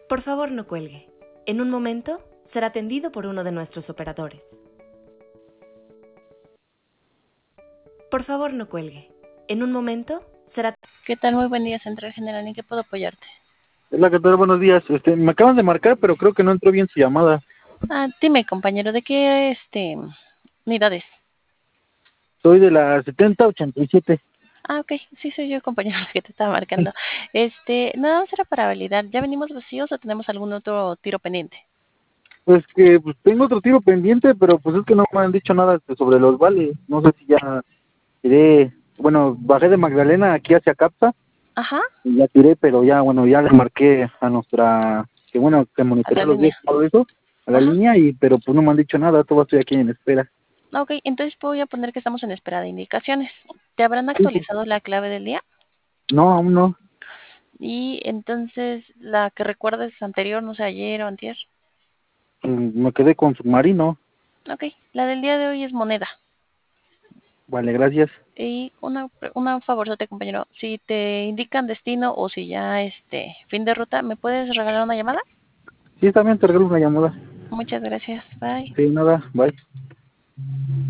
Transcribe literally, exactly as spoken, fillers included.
Por favor, no cuelgue. En un momento será atendido por uno de nuestros operadores. Por favor, no cuelgue. En un momento será... ¿Qué tal? Muy buen día, Central General. ¿En qué puedo apoyarte? Hola, ¿qué tal? Buenos días. Este, me acaban de marcar, pero creo que no entró bien su llamada. Ah, dime, compañero, ¿de qué este unidades? Soy de la setenta ochenta y siete. Ah, ok, sí soy yo, compañero, que te estaba marcando. Este, nada más era para validar. ¿Ya venimos vacíos o tenemos algún otro tiro pendiente? Pues que pues, tengo otro tiro pendiente, pero pues es que no me han dicho nada sobre los vales. No sé si ya tiré. Bueno, bajé de Magdalena aquí hacia Capsa Ajá, y ya tiré, pero ya, bueno, ya le marqué a nuestra, que bueno, que a la monitorea los días línea. y todo eso, a la Ajá, línea, y pero pues no me han dicho nada, todavía estoy aquí en espera. ok, entonces voy a poner que estamos en espera de indicaciones. ¿Te habrán Sí, sí. actualizado la clave del día? No, aún no. Y entonces, la que recuerdes anterior, no sé, ayer o antier. Mm, Me quedé con submarino. Ok, la del día de hoy es moneda. Vale, gracias. Y una, una favorzote, compañero. Si te indican destino o si ya este fin de ruta, ¿me puedes regalar una llamada? Sí, también te regalo una llamada. Muchas gracias. Bye. Sí, nada, bye.